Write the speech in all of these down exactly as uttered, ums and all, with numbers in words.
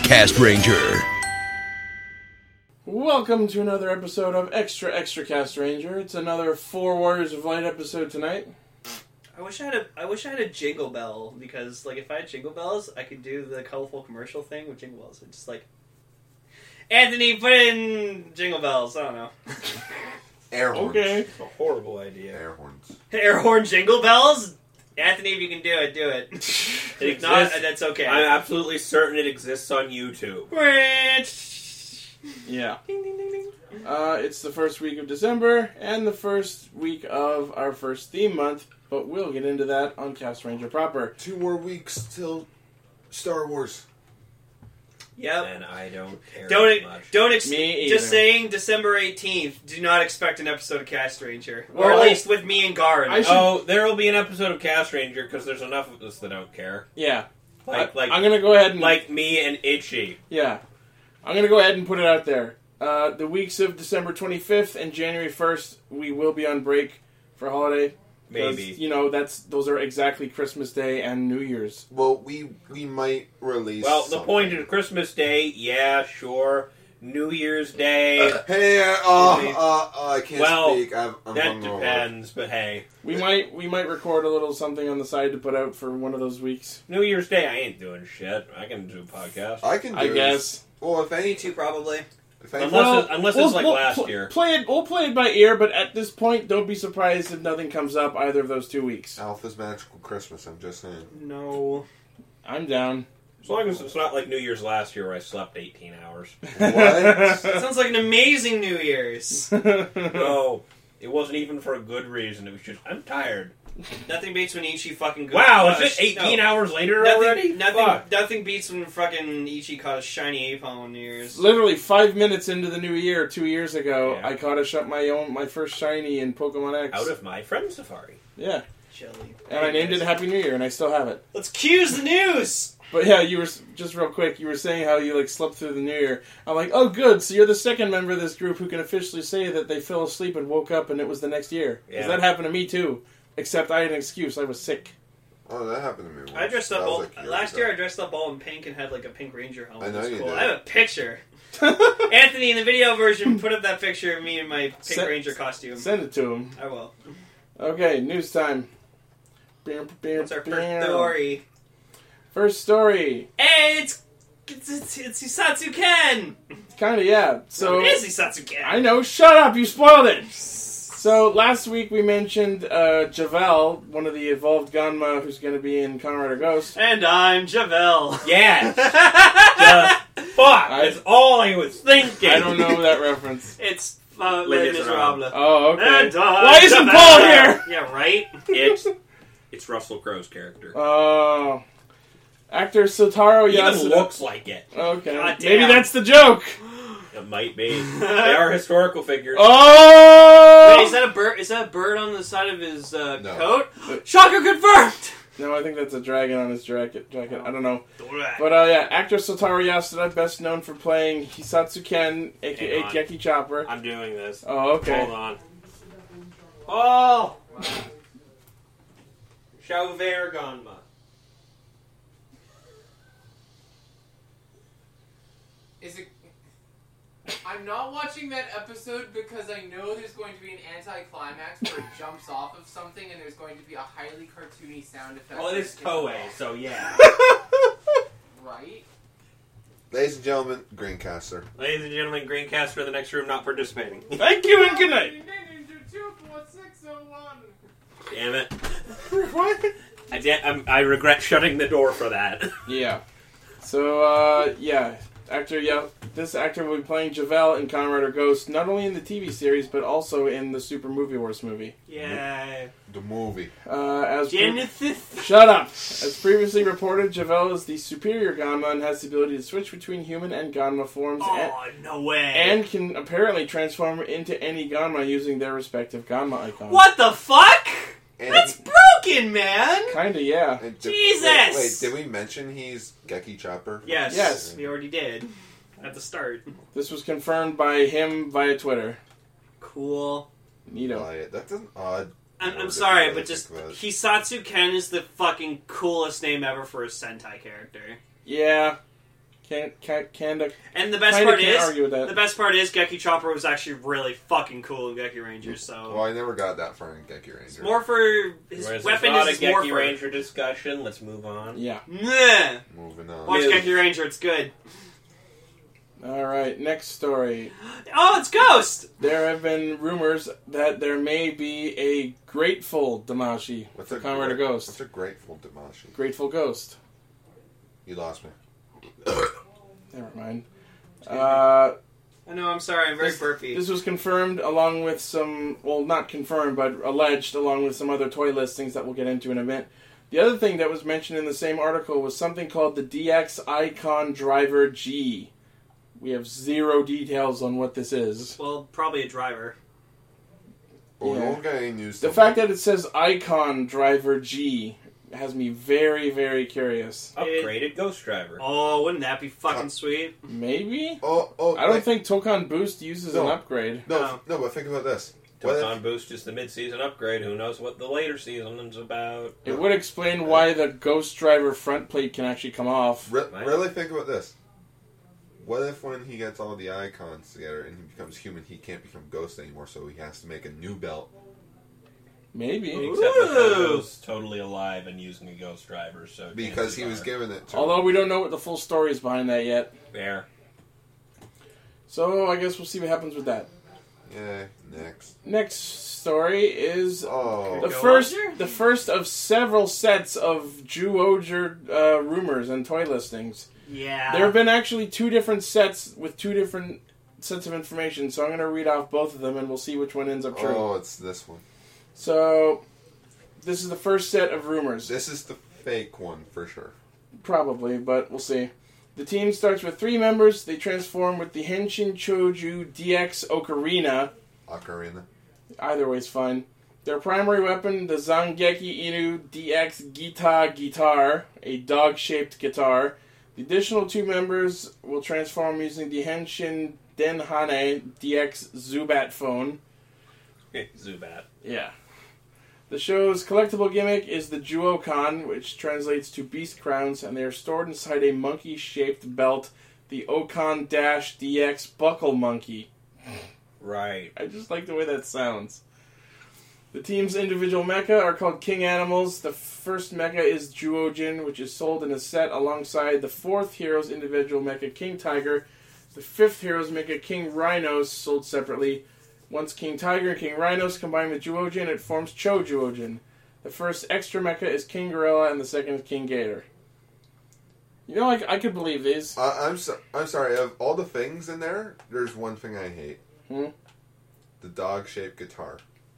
Cast Ranger. Welcome to another episode of Extra Extra Cast Ranger. It's another Four Warriors of Light episode tonight. I wish I had a I wish I had a jingle bell, because like if I had jingle bells, I could do the colorful commercial thing with jingle bells. It's just like, Anthony, put in jingle bells. I don't know. Air horns. Okay. It's a horrible idea. Air horns. Air horn jingle bells. Anthony, if you can do it, do it. It If not, exists. that's okay. I'm absolutely certain it exists on YouTube. Yeah. Ding, ding, ding, ding. Uh, it's the first week of December and the first week of our first theme month, but we'll get into that on Cast Ranger proper. Two more weeks till Star Wars. Yep. And I don't care Don't much. don't ex- Me just either. saying December eighteenth. Do not expect an episode of Cast Ranger, or Well, at least with me and Guard. I should- Oh, there will be an episode of Cast Ranger because there's enough of us that don't care. Yeah. Like, I, like, I'm gonna go ahead and... like me and Itchy. Yeah. I'm going to go ahead and put it out there. Uh, the weeks of December twenty-fifth and January first, we will be on break for holiday. 'Cause, Maybe. You know, that's those are exactly Christmas Day and New Year's. Well, we we might release. Well, the something. point is Christmas Day, yeah, sure. New Year's Day, Hey, uh, uh, uh, uh, I can't Well, speak. I'm, I'm that hungover. depends, but hey. We might we might record a little something on the side to put out for one of those weeks. New Year's Day, I ain't doing shit. I can do a podcast. I can. Do I it. guess. Well, if Me any, too, probably. if any, Unless Well, it- unless we'll- it's like we'll last pl- year. Play it. We'll play it by ear, but at this point, don't be surprised if nothing comes up either of those two weeks. Alpha's Magical Christmas. I'm just saying. No. I'm down. As long as it's not like New Year's last year where I slept eighteen hours. What? That sounds like an amazing New Year's. No, it wasn't even for a good reason. It was just, I'm tired. Nothing beats when Ichi fucking goes. Wow, uh, is it eighteen no. hours later Nothing, already? Nothing, Fuck. nothing beats when fucking Ichi caught a shiny ape on New Year's. Literally five minutes into the new year, two years ago, Yeah. I caught a shot my own my first shiny in Pokemon X. Out of my friend Safari. yeah, Jelly. and I named it Happy New Year, and I still have it. Let's cues the news! But yeah, you were just real quick. You were saying how you like slept through the New Year. I'm like, oh, good. So you're the second member of this group who can officially say that they fell asleep and woke up and it was the next year. Because Yeah. that happened to me too. Except I had an excuse. I was sick. Oh, that happened to me. Once. I dressed up That was all... like years Last ago. year I dressed up all in pink and had like a pink ranger helmet. I know It was you cool. did. I have a picture. Anthony, in the video version, put up that picture of me in my pink Send- ranger costume. Send it to him. I will. Okay, news time. What's our first story? First story. Hey, it's... It's, it's, it's Hisatsu Ken! Kind of, yeah. So it is Hisatsu Ken! I know. Shut up! You spoiled it. So last week we mentioned uh, Javel, one of the evolved Ganma, who's going to be in Kamen Rider Ghost. And I'm Javel. Yes! Just fuck! I- That's all I was thinking! I don't know that reference. It's uh, Les Les Miserables. Oh, okay. And I'm Why isn't Javel. Paul here? Yeah, right? It's, it's Russell Crowe's character. Oh. Actor Sotaro He even Yasuda. looks like it. Okay. God Maybe damn. that's the joke. It might be. They are historical figures. Oh! Wait, is that a bird? Is that a bird on the side of his uh, No. coat? Shocker confirmed. No, I think that's a dragon on his jacket. Jacket. I don't know. But uh, yeah, actor Sotaro Yasuda, best known for playing Hisatsu Ken, aka Hang on. Geki Chopper. I'm doing this. Oh, okay. Hold on. Oh! Chauver Ganma. Is it? I'm not watching that episode because I know there's going to be an anti-climax where it jumps off of something and there's going to be a highly cartoony sound effect. Well, it is that Toei, kicks so yeah. off, right? Ladies and gentlemen, Greencaster. Ladies and gentlemen, Greencaster in the next room not participating. Thank you and good night. Damn it. What? I, da- I'm, I regret shutting the door for that. Yeah. So, uh, yeah. Actor, yeah. This actor will be playing Javel in Kamen Rider Ghost, not only in the T V series, but also in the Super Movie Wars movie. Yeah. The movie. Uh, as pre- Genesis. Shut up! As previously reported, Javel is the superior Ganma and has the ability to switch between human and Ganma forms and, Oh no way! and can apparently transform into any Ganma using their respective Ganma icons. What the fuck? And That's broken, man. Kinda, yeah. and did- Jesus! Wait, wait, did we mention he's Geki Chopper? Yes. Yes. We already did at the start. This was confirmed by him via Twitter. Cool. Neato. Oh, yeah, that's an odd. I'm, I'm word sorry, if you but really just think about it. Hisatsu Ken is the fucking coolest name ever for a Sentai character. Yeah. Can can can And the best kinda part can't is, argue with that. the best part is, Geki Chopper was actually really fucking cool in Geki Rangers. So Well, I never got that far in Geki Ranger. Morpher, his Whereas weapon it's not is his a Geki Morpher. Ranger discussion. Let's move on. Yeah. Nah. Moving on. Watch Yes. Geki Ranger, it's good. All right. Next story. Oh, it's Ghost. There have been rumors that there may be a Grateful Damashi What's for a Kamen Rider gra- Ghost. What's a grateful Damashi? Grateful Ghost. You lost me. Never mind. Uh, I know. I'm sorry. I'm very This- burpy. this was confirmed along with some, well, not confirmed, but alleged along with some other toy listings that we'll get into in a bit. The other thing that was mentioned in the same article was something called the D X Icon Driver G. We have zero details on what this is. Well, probably a driver. Oh, Yeah. no one got any news. The to fact that it says Icon Driver G has me very, very curious. Upgraded Ghost Driver. Oh, wouldn't that be fucking sweet? Maybe? Oh, oh, I don't like- think Tokan Boost uses No. an upgrade. No, No. no, but think about this. What if- Tokan Boost is the mid-season upgrade. Who knows what the later season is about? It would explain why the Ghost Driver front plate can actually come off. Re- Right. really think about this. What if when he gets all the icons together and he becomes human, he can't become Ghost anymore, so he has to make a new belt? Maybe. Except Makoto's totally alive and using a Ghost Driver, so Because he was chances given it to Although we don't know what the full story is behind that yet. are fair. So I guess we'll see what happens with that. Yeah, next. Next story is Oh. the Go first on. the first of several sets of Ju-Oger uh, rumors and toy listings. Yeah. There have been actually two different sets with two different sets of information, so I'm going to read off both of them and we'll see which one ends up true. Oh, it's this one. So, this is the first set of rumors. This is the fake one for sure. Probably, but we'll see. The team starts with three members. They transform with the Henshin Choju D X Ocarina. Ocarina. Either way's fine. Their primary weapon, the Zangeki Inu D X Gita Guitar, a dog-shaped guitar. The additional two members will transform using the Henshin Denhane D X Zubat phone. Zubat. Yeah. The show's collectible gimmick is the Juokan, which translates to Beast Crowns, and they are stored inside a monkey-shaped belt, the Okan-D X Buckle Monkey. Right. I just like the way that sounds. The team's individual mecha are called King Animals. The first mecha is Juojin, which is sold in a set alongside the fourth hero's individual mecha, King Tiger. The fifth hero's mecha, King Rhinos, sold separately. Once King Tiger and King Rhinos combine with Juojin, it forms Cho Juojin. The first extra mecha is King Gorilla, and the second is King Gator. You know, I, I could believe these. Uh, I'm so, I'm sorry. Of all the things in there, there's one thing I hate. Hmm? The dog-shaped guitar.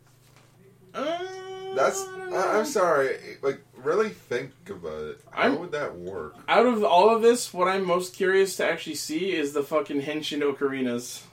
Uh, That's. I don't I, know. I'm sorry. Like, really think about it. How I'm- would that work? Out of all of this, what I'm most curious to actually see is the fucking Henshin Ocarinas.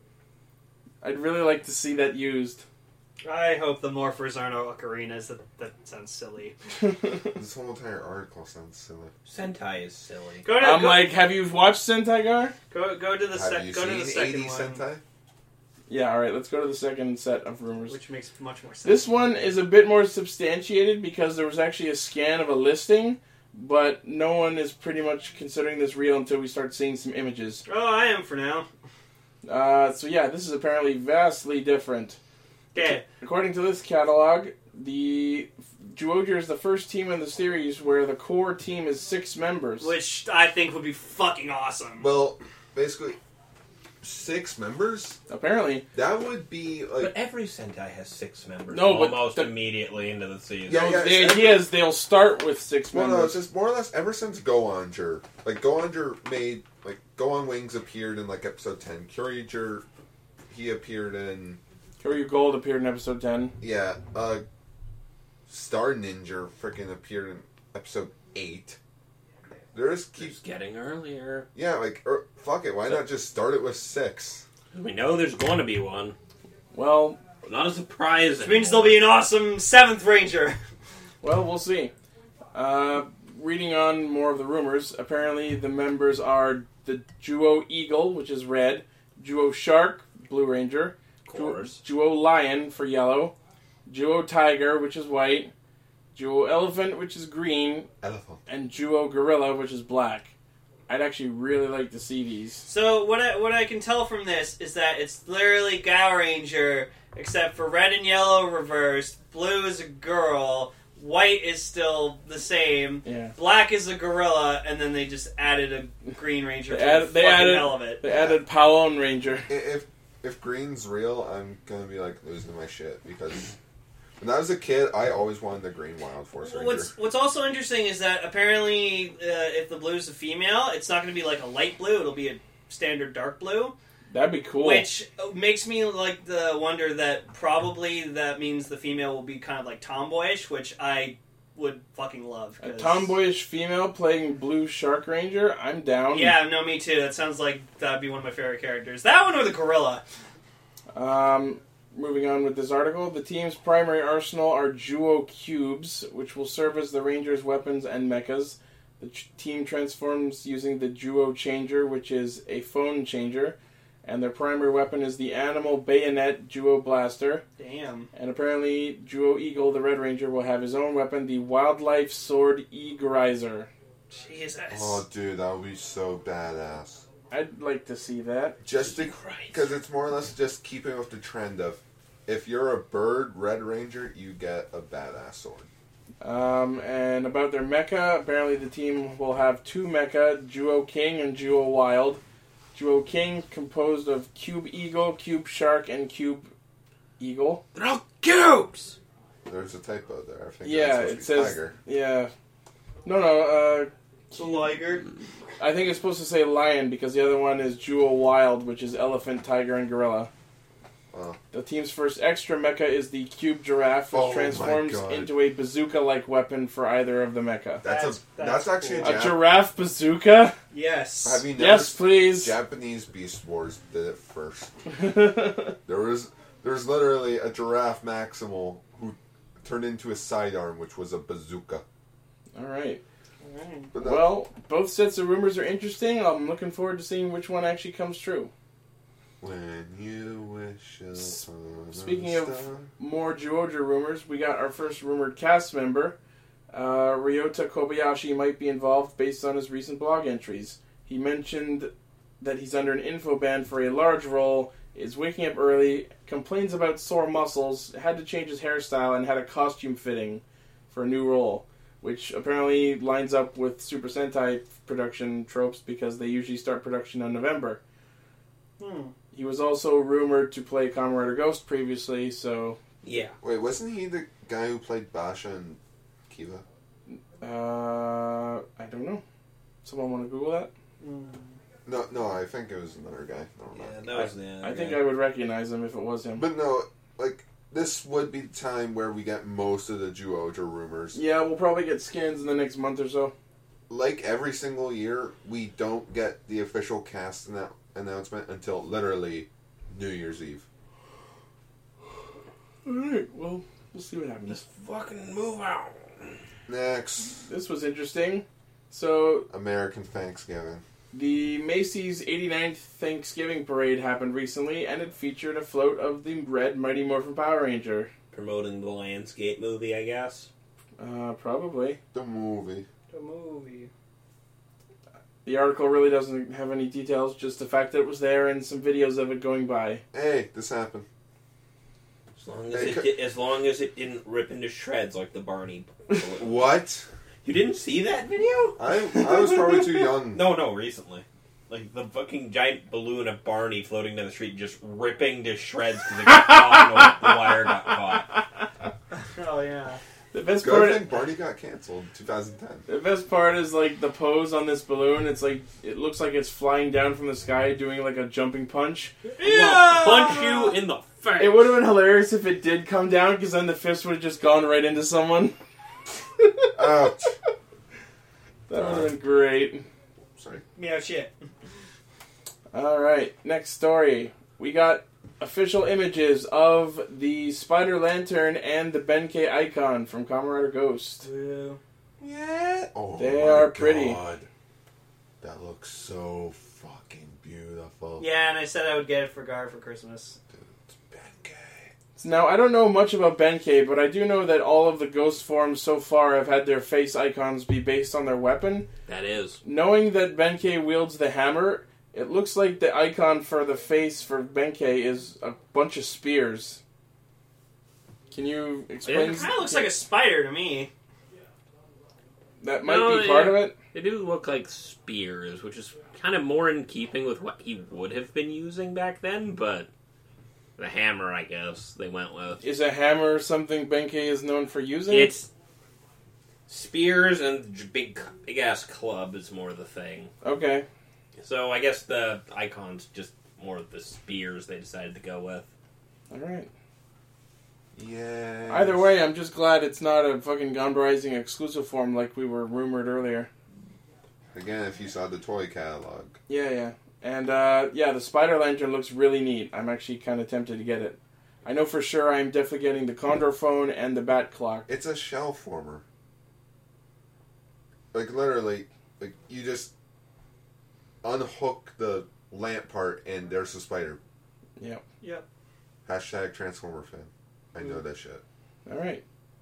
I'd really like to see that used. I hope the morphers aren't ocarinas. That that sounds silly. This whole entire article sounds silly. Sentai is silly. Go to I'm go, like, have you watched Sentai Gar? go, go to the Have sec- you go to the seen second eighty one, Sentai? Yeah, alright, let's go to the second set of rumors. which makes much more sense. This one is a bit more substantiated because there was actually a scan of a listing, but no one is pretty much considering this real until we start seeing some images. Oh, I am for now. Uh, so yeah, this is apparently vastly different. Okay. According to this catalog, the Juoger is the first team in the series where the core team is six members. Which I think would be fucking awesome. Well, basically, six members? Apparently. That would be like. But every Sentai has six members. No, but almost the- immediately into the season. Yeah, No, yeah, the it's- idea is they'll start with six Well, no, members. it's just more or less ever since Go-Onger. Like, Go-Onger made. Like, Go-On Wings appeared in, like, episode ten. Kyoryuger, he appeared in. Kyoryu Gold appeared in episode ten. Yeah, uh. Star Ninja freaking appeared in episode eight. There is keep. Keeps getting earlier. Yeah, like, er, fuck it, why not just start it with six? We know there's going to be one. Well, But not a surprise. Which means there'll be an awesome seventh ranger. well, we'll see. Uh, reading on more of the rumors, apparently the members are the Juo Eagle, which is red, Juo Shark, Blue Ranger, Of course. Juo Lion for yellow, Juo Tiger, which is white, Juo Elephant, which is green, Elephant. and Juo Gorilla, which is black. I'd actually really like to see these. So what I, what I can tell from this is that it's literally Gow Ranger, except for red and yellow reversed, blue is a girl, white is still the same, Yeah. black is a gorilla, and then they just added a Green Ranger They for added- the they fucking added- hell of it. They added Powon Ranger. I- If if green's real, I'm gonna be like losing my shit because when I was a kid, I always wanted the green Wild Force Ranger. What's What's also interesting is that apparently, uh, if the blue is a female, it's not going to be like a light blue; it'll be a standard dark blue. That'd be cool. Which makes me like the wonder that probably that means the female will be kind of like tomboyish, which I would fucking love. A 'cause- tomboyish female playing Blue Shark Ranger, I'm down. Yeah, no, me too. That sounds like that'd be one of my favorite characters. That one or the gorilla. Um, moving on with this article, the team's primary arsenal are Juo Cubes, which will serve as the Rangers' weapons and mechas. The ch- team transforms using the Juo Changer, which is a phone changer, and their primary weapon is the Animal Bayonet Juo Blaster. Damn. And apparently, Juo Eagle, the Red Ranger, will have his own weapon, the Wildlife Sword Eagerizer. Jesus. Oh, dude, that would be so badass. I'd like to see that. Just Christ. because it's more or less just keeping with the trend of if you're a bird Red Ranger, you get a badass sword. Um, and about their mecha, apparently the team will have two mecha, Juo King and Juo Wild. Juo King composed of Cube Eagle, Cube Shark, and Cube Eagle. They're all cubes! There's a typo there. I think Yeah, that's it supposed to be says... tiger. Yeah. No, no, uh... It's a liger. I think it's supposed to say lion because the other one is Juo Wild, which is elephant, tiger, and gorilla. Oh. The team's first extra mecha is the Cube Giraffe, which Oh my transforms God. into a bazooka-like weapon for either of the mecha. That's, That's- a that's that's, actually cool. A a Jap- giraffe bazooka? Yes. Have you never Yes, please. Japanese Beast Wars did it first. Alright. There was there was literally a giraffe maximal who turned into a sidearm, which was a bazooka. But that- Well, both sets of rumors are interesting. I'm looking forward to seeing which one actually comes true. when you wish upon a Speaking of star. more Juoja rumors, we got our first rumored cast member. Uh, Ryota Kobayashi might be involved based on his recent blog entries. He mentioned that he's under an info ban for a large role, is waking up early, complains about sore muscles, had to change his hairstyle, and had a costume fitting for a new role, which apparently lines up with Super Sentai production tropes because they usually start production in November. Hmm. He was also rumored to play Kamen Rider Ghost previously, so Yeah. Wait, wasn't he the guy who played Basha and Kiva? uh, I don't know. Someone want to Google that? No, no, I think it was another guy. Never Yeah, mind. that was the I think I would recognize him if it was him. But no, like this would be the time where we get most of the Juoja rumors. Yeah, we'll probably get skins in the next month or so. Like every single year, we don't get the official cast annou- announcement until literally New Year's Eve. Alright, well, we'll see what happens. Just fucking move out. Next, This was interesting. So, American Thanksgiving. the Macy's eighty-ninth Thanksgiving Parade happened recently, and it featured a float of the red Mighty Morphin Power Ranger. Promoting the Landscape movie, I guess. Uh, probably. The movie. The movie. The article really doesn't have any details, just the fact that it was there and some videos of it going by. Hey, this happened. As long as They it, could- di- as long as it didn't rip into shreds like the Barney. balloon. What? You didn't see that video? I I was probably too young. No, no, recently. Like the fucking giant balloon of Barney floating down the street, just ripping to shreds because it got caught. and the wire got caught. Oh yeah. The best Good part, thing Barney got canceled in two thousand ten. the best part is like the pose on this balloon. It's like it looks like it's flying down from the sky, doing like a jumping punch. I'll punch you in the face. It would have been hilarious if it did come down, because then the fist would have just gone right into someone. Ouch. That would have been great. Sorry. Yeah, shit. All right, next story. We got official images of the Spider Lantern and the Benkei icon from Kamen Rider Ghost. Yeah. Oh, They my are pretty. God. That looks so fucking beautiful. Yeah, and I said I would get it for Gar for Christmas. Dude, it's Benkei. Now, I don't know much about Benkei, but I do know that all of the ghost forms so far have had their face icons be based on their weapon. That is. Knowing that Benkei wields the hammer, it looks like the icon for the face for Benkei is a bunch of spears. Can you explain? It kind of looks like a spider to me. That might No, be part yeah. of it. They do look like spears, which is kind of more in keeping with what he would have been using back then, but the hammer, I guess, they went with. Is a hammer something Benkei is known for using? It's spears and j- big, big ass club is more the thing. Okay. So I guess the icon's just more of the spears they decided to go with. Alright. Yeah. Either way, I'm just glad it's not a fucking Gone Rising exclusive form like we were rumored earlier. Again, if you saw the toy catalog. Yeah, yeah. And, uh, yeah, the Spider Lantern looks really neat. I'm actually kind of tempted to get it. I know for sure I'm definitely getting the Condor Phone and the Bat Clock. It's a shell former. Like, literally, like, you just unhook the lamp part and there's the spider. Yep. Yep. Hashtag Transformer fan. I know that shit. Alright.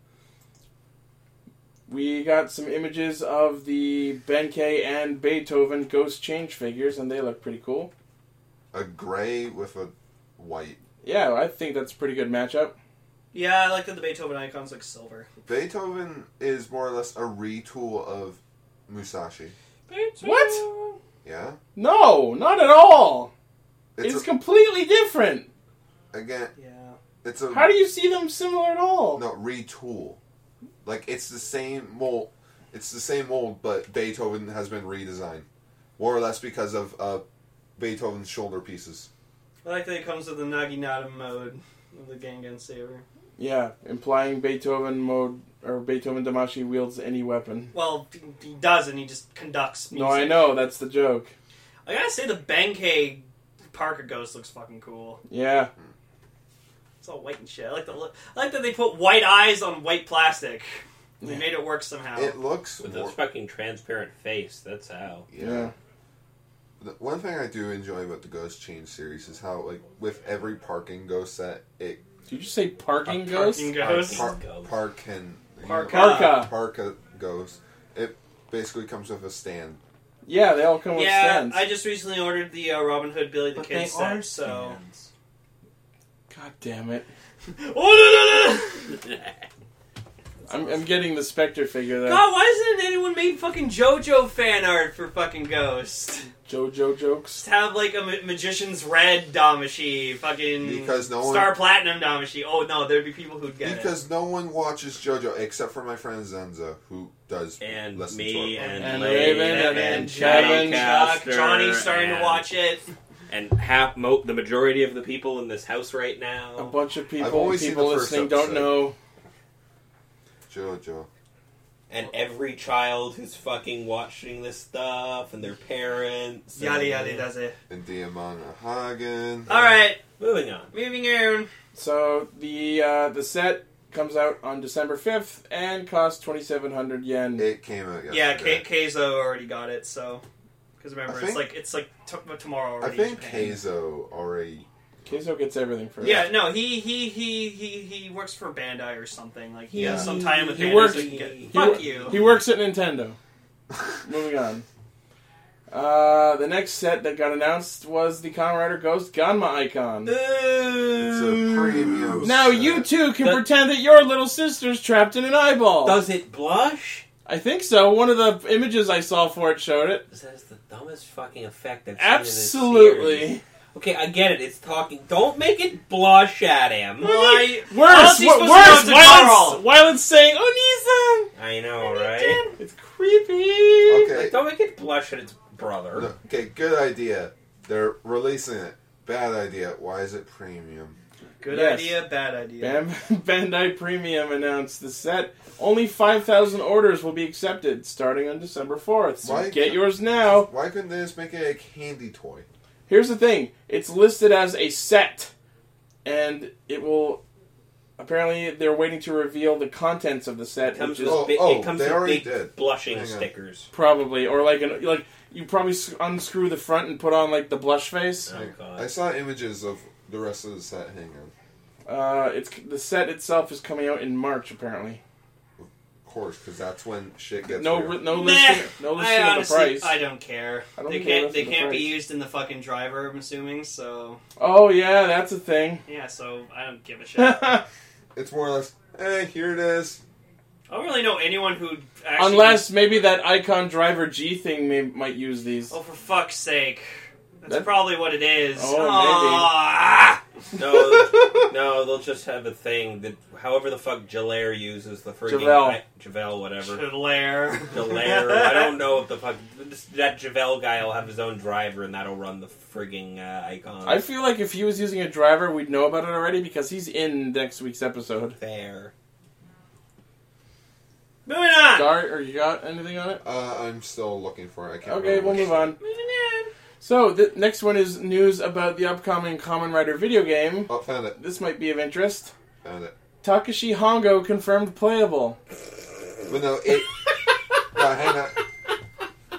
We got some images of the Benkei and Beethoven Ghost Change figures, and they look pretty cool. A gray with a white. Yeah, I think that's a pretty good matchup. Yeah, I like that the Beethoven icon's like silver. Beethoven is more or less a retool of Musashi. What? Yeah? No, not at all. It's, It's, a, completely different. again, Yeah. it's a... How do you see them similar at all? No, retool. Like, it's the same mold. It's the same mold, but Beethoven has been redesigned. More or less because of uh, Beethoven's shoulder pieces. I like that it comes with the Naginata mode of the Gangan Saber. Yeah, implying Beethoven mode, or Beethoven Damashi wields any weapon. Well, he doesn't. He just conducts music. No, I know, that's the joke. I gotta say, the Benkei Parker Ghost looks fucking cool. Yeah. It's all white and shit. I like the look. I like that they put white eyes on white plastic. They Yeah. made it work somehow. It looks With more... this fucking transparent face, that's how. Yeah. Yeah. The one thing I do enjoy about the Ghost Change series is how, like, with every parking ghost set, it... Did you say parking A ghost? parking ghost. Par- Ghost. parkin... Parka. Parka. Parka ghost. It basically comes with a stand. Yeah, they all come with yeah, stands. I just recently ordered the uh, Robin Hood Billy the But Kid they are set, so... stands. God damn it. Oh, no, no, no! I'm, I'm getting the Spectre figure there. God, why hasn't anyone made fucking JoJo fan art for fucking Ghost? JoJo jokes. Just have like a ma- Magician's Red Damashi, fucking Because no one- Star Platinum Damashi. Oh no, there'd be people who'd get Because no one watches JoJo except for my friend Zenza, who does And listen me to our and, And Lane Raven and and Kevin, Johnny, Chuck, Caster Johnny's starting to and- watch it. And half, mo- the majority of the people in this house right now. A bunch of I've people, only seen people the first listening don't episode. know. JoJo. And every child who's fucking watching this stuff, and their parents. Yada and- yada does it. And Diamanda Hagen. Alright, Moving on. moving on. So the uh, the set comes out on December fifth and costs twenty-seven hundred yen. It came out Yeah, yesterday. K- Keizo already got it, so. Because remember, I it's think- like it's like t- tomorrow I already. think in Japan. Keizo already... Keizo gets everything for Yeah, it. no, he he he he he works for Bandai or something. Like he Yeah. has some time with He Bandai. works- so he can get, he fuck wor- you. He works at Nintendo. Moving on. Uh, the next set that got announced was the Kamen Rider Ghost Ganma icon. It's a premium Now set. you too can That- pretend that your little sister's trapped in an eyeball. Does it blush? I think so. One of the images I saw for it showed it. That is the dumbest fucking effect I've seen in this series. Absolutely. Okay, I get it. It's talking. Don't make it blush at him. Why? Worse, How's he wo- supposed to worse, know while tomorrow? it's, while it's saying, "Oh, I know, right? It's creepy. Okay. Like, don't make it blush at its brother. No, okay, good idea. They're releasing it. Bad idea. Why is it premium? Good Yes. idea, bad idea. Bam- Bandai Premium announced the set. Only five thousand orders will be accepted starting on December fourth. So Why- get yours now. Why couldn't they just make it a candy toy? Here's the thing. It's listed as a set. And it will... Apparently, they're waiting to reveal the contents of the set. It comes which with, is Oh, big, oh, it comes they with already big did. blushing Hang on. stickers. probably... Or like... An, like you probably s- unscrew the front and put on like the blush face. Oh, I God. saw images of the rest of the set. Hang on. Uh, it's the set itself is coming out in March, apparently. Of course, because that's when shit gets No, real. ri- no Nah, listing, no listing I of the honestly, price. I don't care. I don't they think they can't. They listed the can't be price. used in the fucking driver. I'm assuming. So Oh yeah, that's a thing. yeah. So I don't give a shit. I It's more or less, hey, here it is. don't really know anyone who actually. Unless maybe that Icon Driver G thing may, might use these. Oh, for fuck's sake! That's That- probably what it is. Oh, Ah! No, no, they'll just have a thing that, however the fuck Jalaire uses the frigging Javel. I- Javel, whatever. Jalaire. Jalaire. I don't know if the fuck this, that Javel guy will have his own driver and that'll run the frigging uh, icon. I feel like if he was using a driver, we'd know about it already because he's in next week's episode. Fair. Moving on. Dart, or you got anything on it? Uh, I'm still looking for it. I can't Okay, remember we'll which- move on. Moving on. So, the next one is news about the upcoming Kamen Rider video game. Oh, found it. This might be of interest. Found it. Takashi Hongo confirmed playable. But no, it... no, hang on.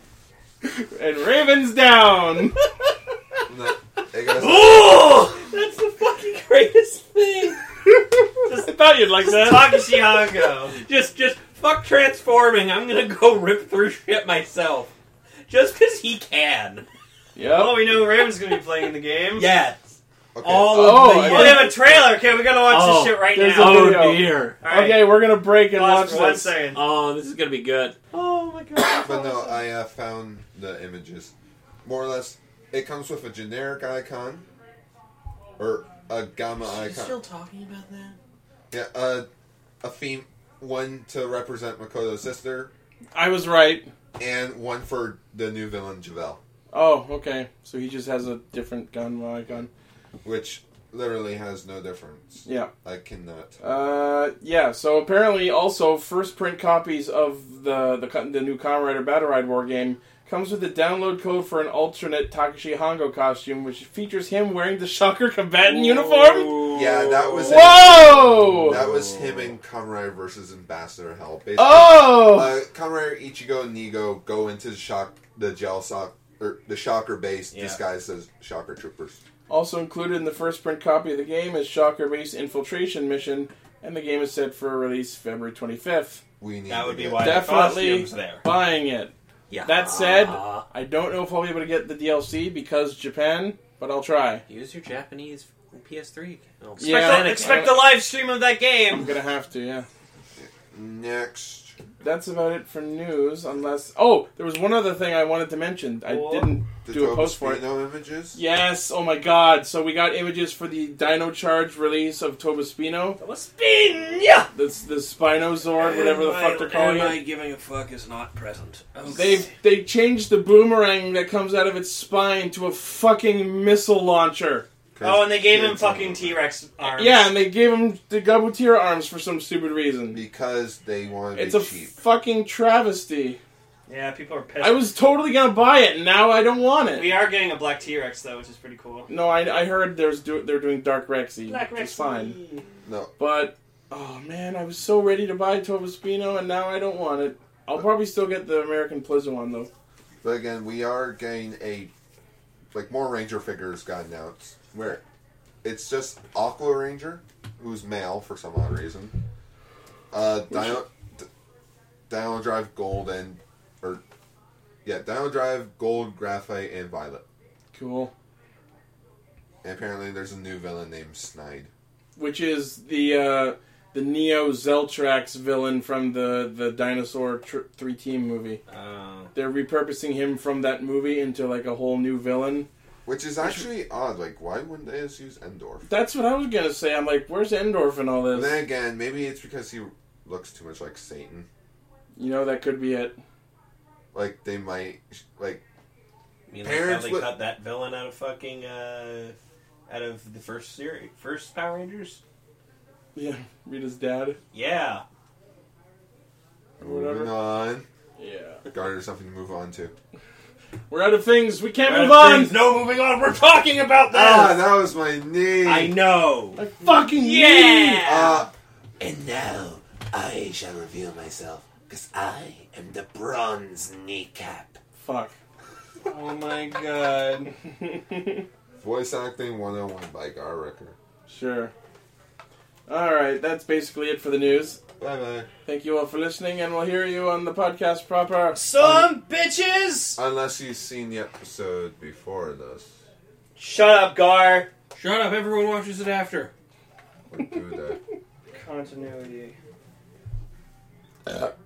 And Raven's down! No, it goes... Ooh! That's the fucking greatest thing. I thought you'd like that. Takashi Hongo. just, just fuck transforming. I'm gonna go rip through shit myself, just because he can. Yep. Oh, we know Raven's going to be playing in the game. Yes. Okay. All Oh, of I the. Oh, they have a trailer. Okay, we got to watch Oh, this shit right there's now. a- Oh video. dear. All right. Okay, we're gonna break and Pause watch for one this. second. Oh, this is gonna be good. Oh my god. But no, I uh, found the images. More or less, it comes with a generic icon. Or a gamma icon. talking about that? Yeah, uh, a theme. One to represent Makoto's sister, I was right. and one for the new villain, Javel. Oh, okay. So he just has a different gun icon. Which literally has no difference. Yeah. I cannot. Uh, yeah. So apparently, also first print copies of the the co- the new Kamen Rider Battle Ride War game comes with a download code for an alternate Takashi Hongo costume, which features him wearing the Shocker combatant uniform. Yeah, that was Whoa! That was him in Kamen Rider versus Ambassador Hell. Basically, Oh! uh, Kamen Rider Ichigo and Nigo go into the shock, the gel sock, or the Shocker base Yeah. disguised as Shocker Troopers. Also included in the first print copy of the game is Shocker Base Infiltration Mission, and the game is set for release February twenty-fifth. We need That to would be get- why Definitely the costume's there. buying it. Yeah. That said, I don't know if I'll be able to get the D L C because Japan, but I'll try. Use your Japanese P S three. Oh, Expect, Yeah. the, expect the live stream of that I'm game. gonna have to, yeah. Next. That's about it for news, unless... Oh, there was one other thing I wanted to mention. I What? didn't The do a post for it. Tobaspino images. Yes, oh my god. So we got images for the Dino Charge release of Tobaspino. That was spin. Yeah. The, the Spinozord, whatever the fuck they're calling it. giving a fuck is not present. They they changed the boomerang that comes out of its spine to a fucking missile launcher. Oh, and they gave him Kids fucking on- T Rex arms. Yeah, and they gave him the Gabutira arms for some stupid reason. Because they want to It's be a cheap. fucking travesty. Yeah, people are pissed. I was totally gonna buy it, and now I don't want it. We are getting a black T Rex though, which is pretty cool. No, I, I heard there's do, they're doing Dark Rexy, Black which Rex. is fine. No. But, oh man, I was so ready to buy Tobaspino, and now I don't want it. I'll probably still get the American Plizza one, though. But again, we are getting a... Like, more Ranger figures got announced. Where it's just Aqua Ranger, who's male for some odd reason. Uh, Dino... D- Dino Drive Gold and... Or... Yeah, Dino Drive Gold, Graphite, and Violet. Cool. And apparently there's a new villain named Snide. Which is the uh, the Neo Zeltrax villain from the, the Dinosaur tr- three Team movie. Uh, They're repurposing him from that movie into like a whole new villain. Which is actually odd. Like, why wouldn't they just use Endorf? That's what I was gonna say. I'm like, where's Endorf and all But this? then again, maybe it's because he looks too much like Satan. You know, that could be it. Like, they might... Like, you know, how Parents they would- cut that villain out of fucking uh, out of the first series, first Power Rangers. Yeah, Rita's dad Yeah. or whatever. moving on. Yeah. Garner, something to move on to. We're out of things. We can't Out move of on. things, no, moving on. We're talking about this. Ah, that was my knee! I know. I fucking Yeah. Uh, And now I shall reveal myself, because I am the bronze kneecap. Fuck. Oh my god. voice acting one oh one by Gar Ricker. Sure. Alright, that's basically it for the news. Bye bye. Thank you all for listening, and we'll hear you on the podcast proper. Some bitches! Unless you've seen the episode before this. Shut up, Gar. Shut up, everyone watches it after. Or do that. Continuity.